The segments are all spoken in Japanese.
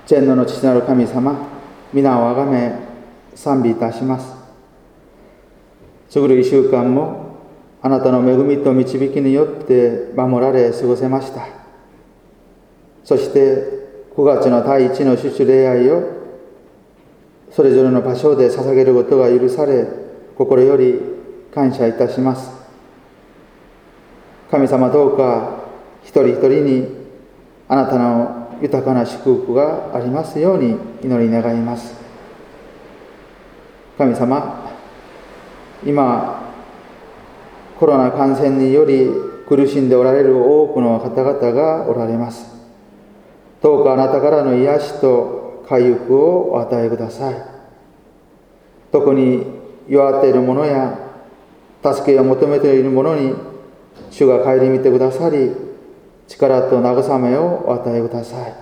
天皇の父なる神様、皆をあがめ賛美いたします。過ぐる1週間もあなたの恵みと導きによって守られ過ごせました。そして9月の第一の主々礼拝をそれぞれの場所で捧げることが許され、心より感謝いたします。神様、どうか一人一人にあなたの豊かな祝福がありますように祈り願います。神様、今コロナ感染により苦しんでおられる多くの方々がおられます。どうかあなたからの癒しと回復をお与えください。特に弱っている者や助けを求めている者に主が顧みてくださり、力と慰めをお与えください。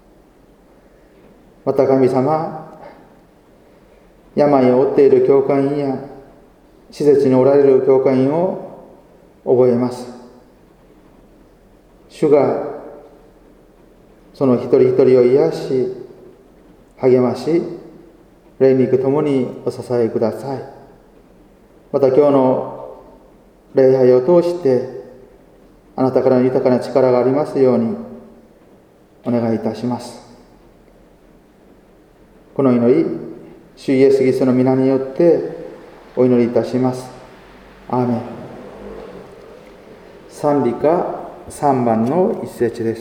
また神様、病を負っている教会員や施設におられる教会員を覚えます。主がその一人一人を癒し、励まし、霊肉ともにお支えください。また今日の礼拝を通してあなたからの豊かな力がありますようにお願いいたします。この祈り、主イエス・キリストの皆によってお祈りいたします。アーメン。賛美歌3番の一節です。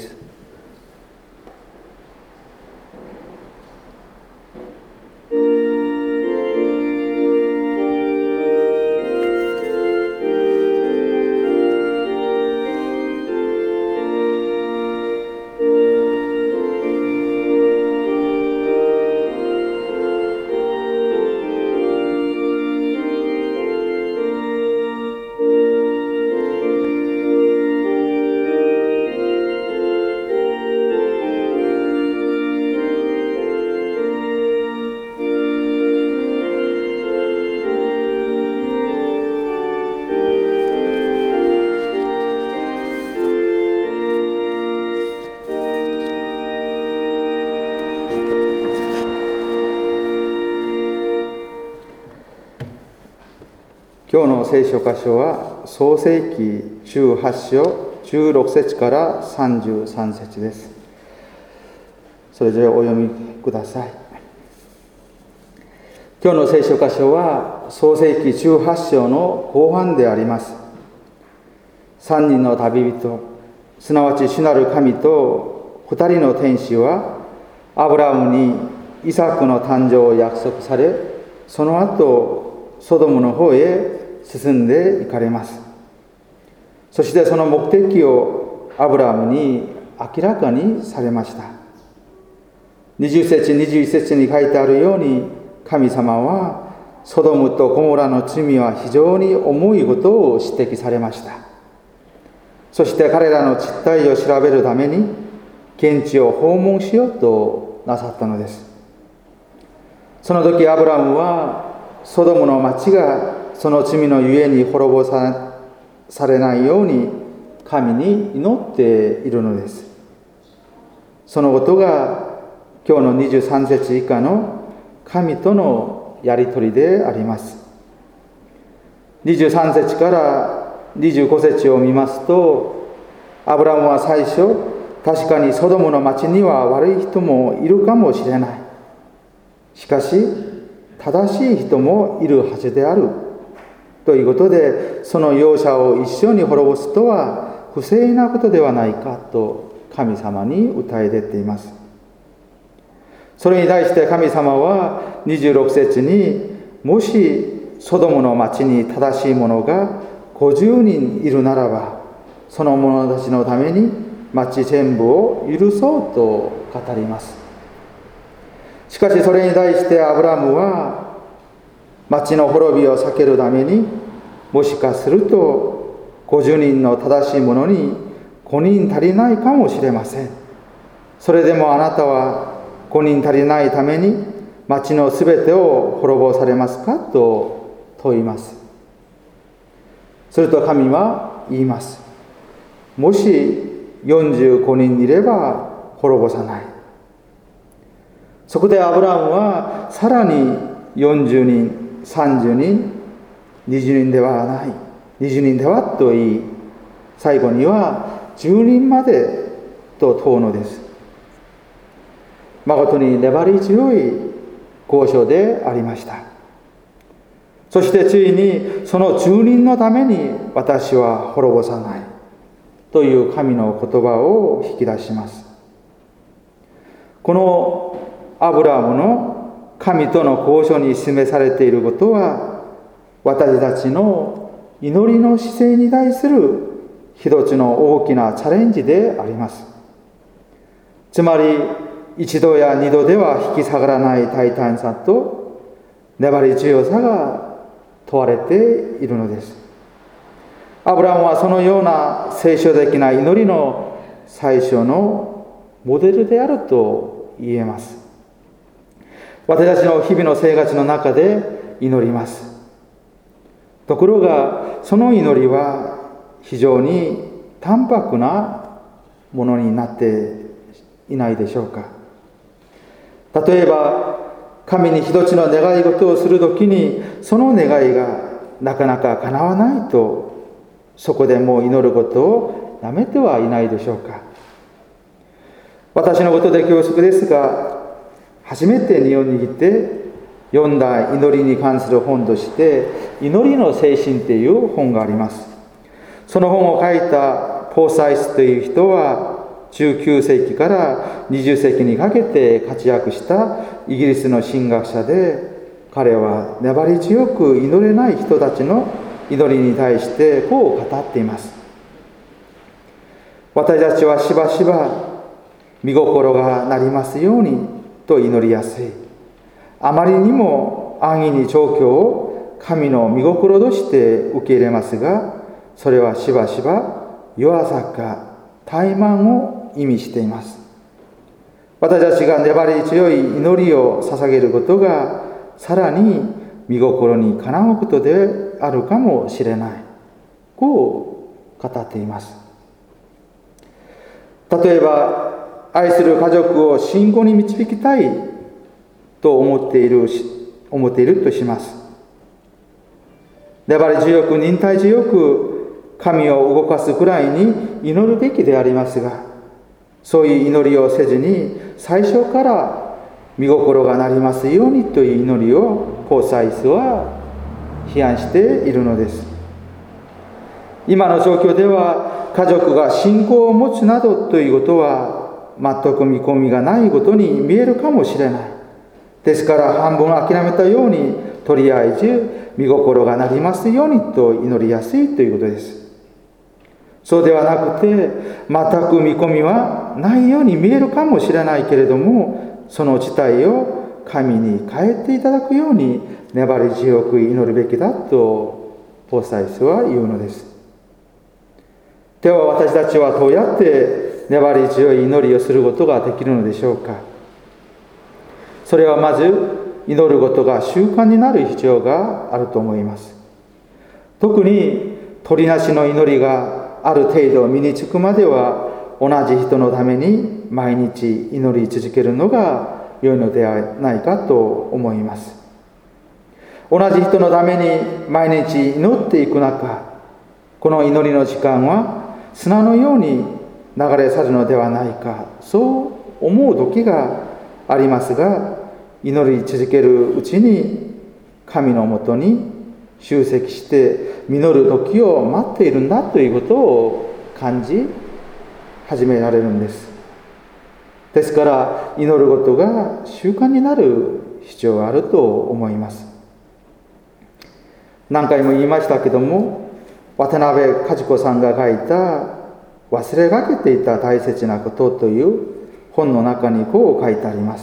今日の聖書箇所は創世記18章16節から33節です。それぞれお読みください。今日の聖書箇所は創世記18章の後半であります。3人の旅人、すなわち主なる神と2人の天使はアブラムにイサクの誕生を約束され、その後ソドムの方へ進んで行かれます。そしてその目的をアブラムに明らかにされました。20節21節に書いてあるように、神様はソドムとゴモラの罪は非常に重いことを指摘されました。そして彼らの実態を調べるために現地を訪問しようとなさったのです。その時アブラムはソドムの町がその罪のゆえに滅ぼされないように神に祈っているのです。そのことが今日の23節以下の神とのやりとりであります。23節から25節を見ますと、アブラムは最初、確かにソドムの町には悪い人もいるかもしれない。しかし正しい人もいるはずであるということで、その容赦を一緒に滅ぼすとは不正なことではないかと神様に訴え出ています。それに対して神様は26節に、もしソドムの町に正しい者が50人いるならば、その者たちのために町全部を許そうと語ります。しかしそれに対してアブラムは町の滅びを避けるために、もしかすると50人の正しい者に5人足りないかもしれません。それでもあなたは5人足りないために町のすべてを滅ぼされますかと問います。すると神は言います。もし45人いれば滅ぼさない。 そこでアブラムはさらに40人、30人、20人ではない、20人ではと言い、最後には10人までと問うのです。誠に粘り強い交渉でありました。そしてついにその10人のために私は滅ぼさないという神の言葉を引き出します。このアブラムの神との交渉に示されていることは、私たちの祈りの姿勢に対する一つの大きなチャレンジであります。つまり一度や二度では引き下がらない大胆さと粘り強さが問われているのです。アブラムはそのような聖書的な祈りの最初のモデルであると言えます。私たちの日々の生活の中で祈ります。ところがその祈りは非常に淡白なものになっていないでしょうか。例えば神に一つの願い事をするときに、その願いがなかなか叶わないと、そこでもう祈ることをやめてはいないでしょうか。私のことで恐縮ですが、初めて荷を握って読んだ祈りに関する本として「祈りの精神」という本があります。その本を書いたポーサイスという人は19世紀から20世紀にかけて活躍したイギリスの神学者で、彼は粘り強く祈れない人たちの祈りに対してこう語っています。私たちはしばしば御心がなりますようにと祈りやすい。あまりにも安易に調教を神の御心として受け入れますが、それはしばしば弱さか怠慢を意味しています。私たちが粘り強い祈りを捧げることがさらに御心にかなうことであるかもしれない、こう語っています。例えば愛する家族を信仰に導きたいと思っているとします。粘り強く忍耐強く神を動かすくらいに祈るべきでありますが、そういう祈りをせずに最初から御心がなりますようにという祈りをポーサイスは批判しているのです。今の状況では家族が信仰を持つなどということは全く見込みがないことに見えるかもしれない。ですから半分諦めたように、とりあえず御心がなりますようにと祈りやすいということです。そうではなくて、全く見込みはないように見えるかもしれないけれども、その事態を神に変えていただくように粘り強く祈るべきだとポーサイスは言うのです。では私たちはどうやって粘り強い祈りをすることができるのでしょうか。それはまず祈ることが習慣になる必要があると思います。特に取りなしの祈りがある程度身につくまでは、同じ人のために毎日祈り続けるのが良いのではないかと思います。同じ人のために毎日祈っていく中、この祈りの時間は砂のように流れ去るのではないか、そう思う時がありますが、祈り続けるうちに神のもとに集積して実る時を待っているんだということを感じ始められるんです。ですから祈ることが習慣になる必要があると思います。何回も言いましたけども、渡辺和子さんが書いた忘れかけていた大切なことという本の中にこう書いてあります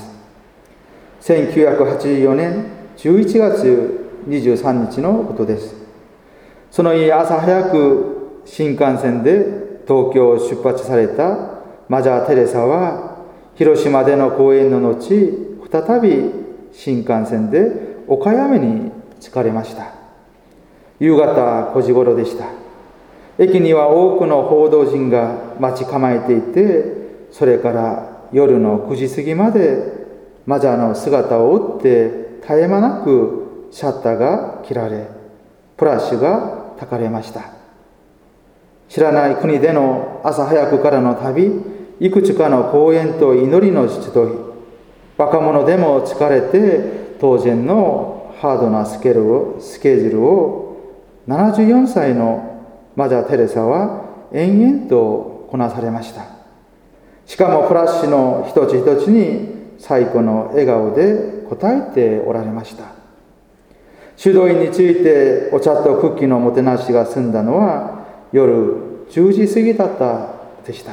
。1984年11月23日のことです。その日朝早く新幹線で東京を出発されたマザー・テレサは、広島での講演の後、再び新幹線で岡山に着かれました。夕方5時頃でした。駅には多くの報道陣が待ち構えていて、それから夜の9時過ぎまでマザーの姿を追って絶え間なくシャッターが切られ、フラッシュが焚かれました。知らない国での朝早くからの旅、いくつかの講演と祈りの出土、若者でも疲れて当然のハードなスケジュールを74歳のマザー・テレサは延々とこなされました。しかもフラッシュの一つ一つに最高の笑顔で答えておられました。修道院についてお茶とクッキーのもてなしが済んだのは夜10時過ぎだったでした。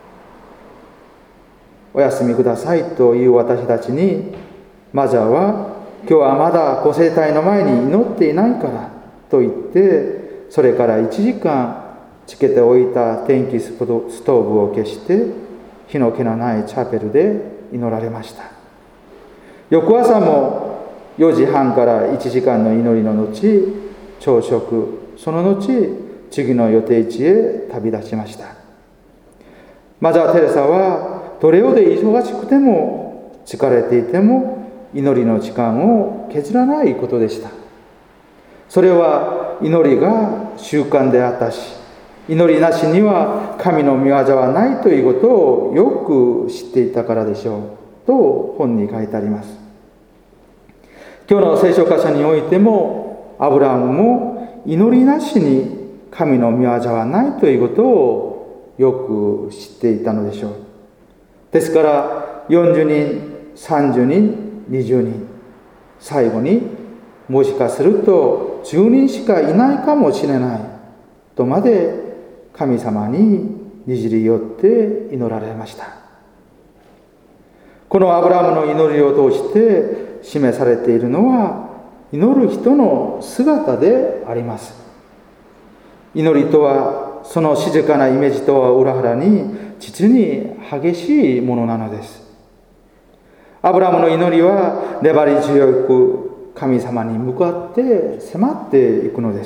お休みくださいという私たちに、マザーは今日はまだご聖体の前に祈っていないからと言って、それから1時間つけておいた電気ストーブを消して火の気のないチャペルで祈られました。翌朝も4時半から1時間の祈りの後、朝食、その後次の予定地へ旅立ちました。マザー・テレサはどれほど忙しくても疲れていても祈りの時間を削らないことでした。それは祈りが習慣であったし、祈りなしには神の御業はないということをよく知っていたからでしょうと本に書いてあります。今日の聖書箇所においても、アブラハムも祈りなしに神の御業はないということをよく知っていたのでしょう。ですから40人、30人、20人、最後にもしかすると10人しかいないかもしれないとまで神様ににじり寄って祈られました。このアブラハムの祈りを通して示されているのは祈る人の姿であります。祈りとはその静かなイメージとは裏腹に実に激しいものなのです。アブラハムの祈りは粘り強く神様に向かって迫っていくのです。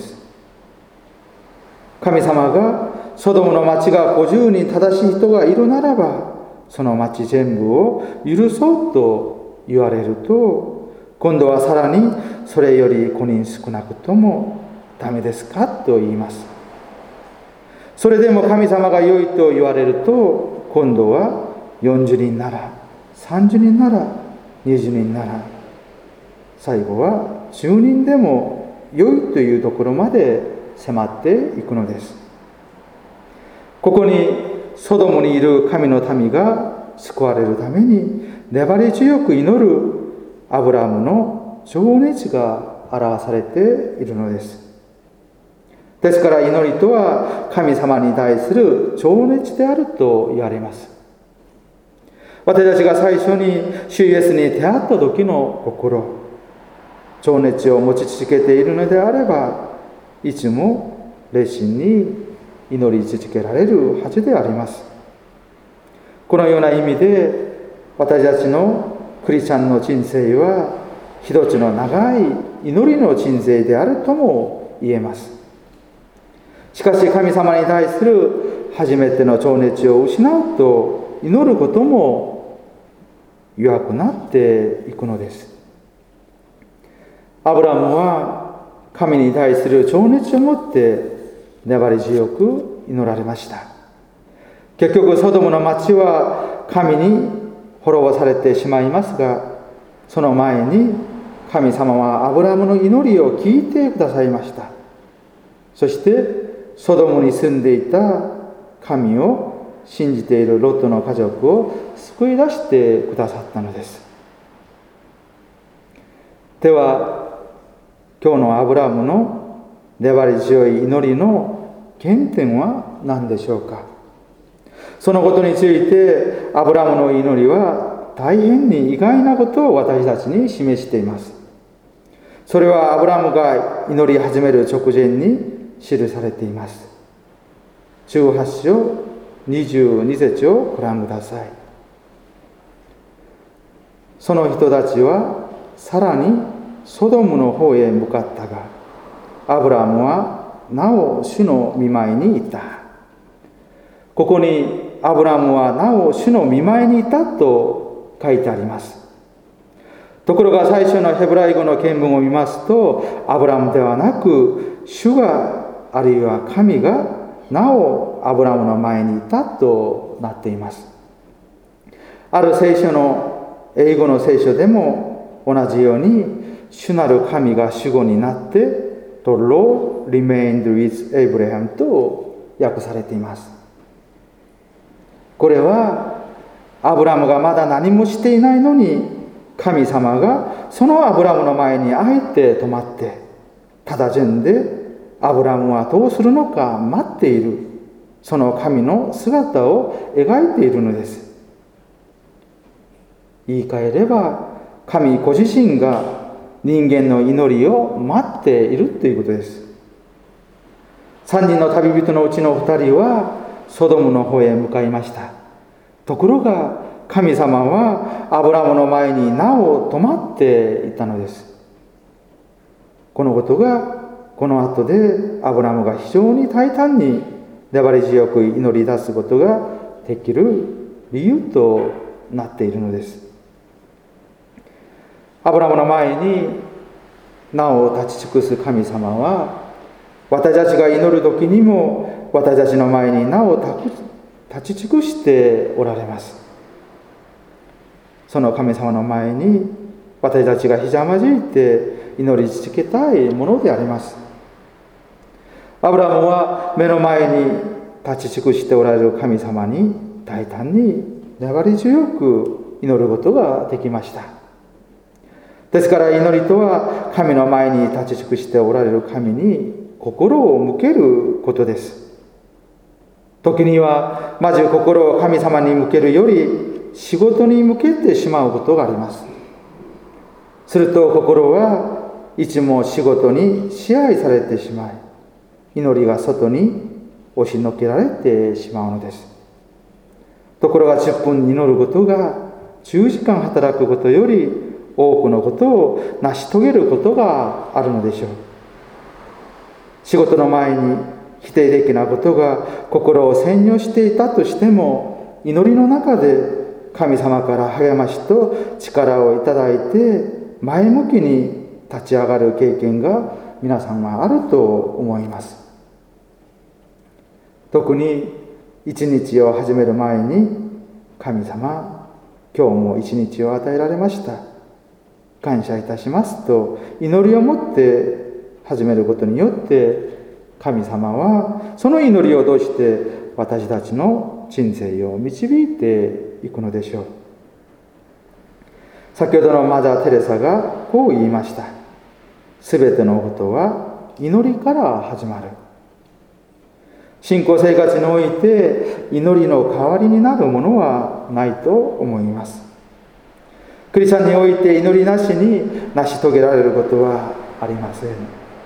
神様がソドムの町が50人正しい人がいるならば、その町全部を許そうと言われると、今度はさらにそれより5人少なくともダメですかと言います。それでも神様が良いと言われると、今度は40人なら、30人なら、20人なら、最後は10人でも良いというところまで迫っていくのです。ここにソドムにいる神の民が救われるために粘り強く祈るアブラハムの情熱が表されているのです。ですから祈りとは神様に対する情熱であると言われます。私たちが最初に主イエスに出会った時の心、情熱を持ち続けているのであれば、いつも熱心に祈り続けられるはずであります。このような意味で私たちのクリスチャンの人生は一つの長い祈りの人生であるとも言えます。しかし神様に対する初めての情熱を失うと祈ることも弱くなっていくのです。アブラハムは神に対する情熱を持って粘り強く祈られました。結局ソドムの町は神に滅ぼされてしまいますが、その前に神様はアブラハムの祈りを聞いてくださいました。そしてソドムに住んでいた神を信じているロットの家族を救い出してくださったのです。では今日のアブラハムの粘り強い祈りの原点は何でしょうか。そのことについてアブラハムの祈りは大変に意外なことを私たちに示しています。それはアブラハムが祈り始める直前に記されています。18章22節をご覧ください。その人たちはさらにソドムの方へ向かったが、アブラハムはなお主の御前にいた。ここにアブラハムはなお主の御前にいたと書いてあります。 ところが最初のヘブライ語の原文を見ますと、アブラムではなく、主があるいは神がなおアブラムの前にいたとなっています。ある聖書の英語の聖書でも同じように、主なる神が主語になって、The Lord remained with Abraham と訳されています。これはアブラムがまだ何もしていないのに、神様がそのアブラムの前にあえて止まって、ただ順でアブラムはどうするのか待っている、その神の姿を描いているのです。言い換えれば、神ご自身が人間の祈りを待っているということです。3人の旅人のうちの2人はソドムの方へ向かいました。ところが神様はアブラムの前になお止まっていたのです。このことがこの後でアブラムが非常に大胆に粘り強く祈り出すことができる理由となっているのです。アブラムの前になお立ち尽くす神様は、私たちが祈る時にも私たちの前になお立ち尽くしておられます。その神様の前に私たちがひざまずいて祈り続けたいものであります。アブラムは目の前に立ち尽くしておられる神様に大胆に粘り強く祈ることができました。ですから祈りとは、神の前に立ち尽くしておられる神に心を向けることです。時にはまず心を神様に向けるより仕事に向けてしまうことがあります。すると心はいつも仕事に支配されてしまい、祈りが外に押しのけられてしまうのです。ところが10分祈ることが10時間働くことより多くのことを成し遂げることがあるのでしょう。仕事の前に否定的なことが心を占領していたとしても、祈りの中で神様から励ましと力をいただいて前向きに立ち上がる経験が皆さんはあると思います。特に一日を始める前に、神様、今日も一日を与えられました。感謝いたしますと祈りを持って始めることによって、神様はその祈りを通して私たちの人生を導いていくのでしょう。先ほどのマザー・テレサがこう言いました。すべてのことは祈りから始まる。信仰生活において祈りの代わりになるものはないと思います。クリスチャンにおいて祈りなしに成し遂げられることはありません。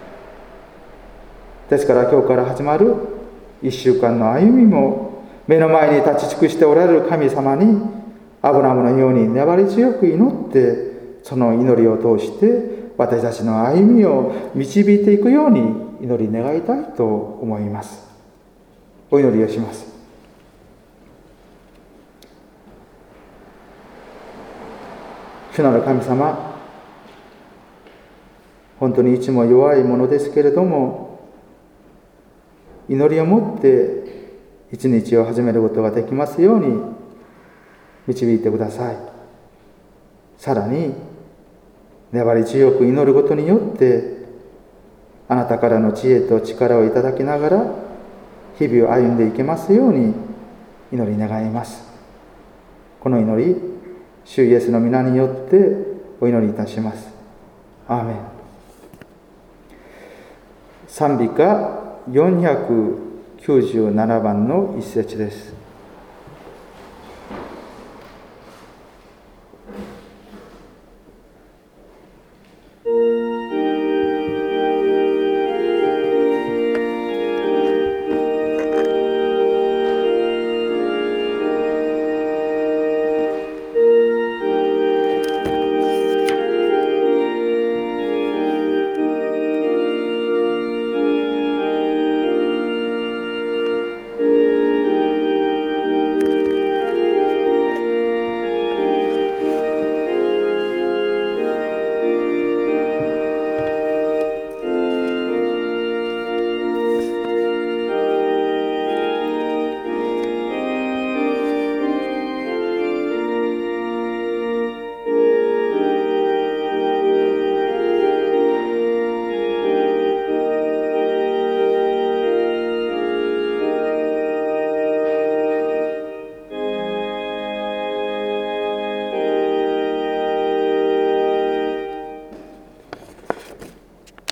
ですから今日から始まる1週間の歩みも、目の前に立ち尽くしておられる神様にアブラムのように粘り強く祈って、その祈りを通して私たちの歩みを導いていくように祈り願いたいと思います。お祈りをします。主なる神様、本当にいつも弱いものですけれども、祈りを持って一日を始めることができますように導いてください。さらに粘り強く祈ることによって、あなたからの知恵と力をいただきながら日々を歩んでいけますように祈り願います。この祈り、主イエスの皆によってお祈りいたします。アーメン。賛美歌497番の一節です。